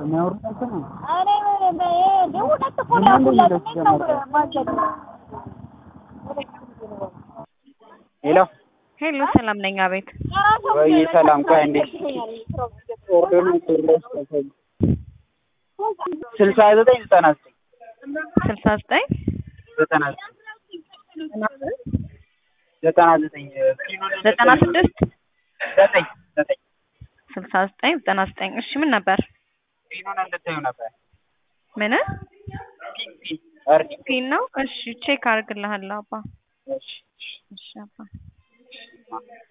ሄሎ ሄሎ ሰላም ነኝ አቤት ወይ ሰላም ቆይ እንዴ ኦርደሩ ቁርስ 6999 እሺ ምን ነበር ፒኑን እንድታዩ ነበር ምን አርዲ ፒን ነው እሺ ቼክ አድርግልሃለሁ አባ እሺ እሺ አባ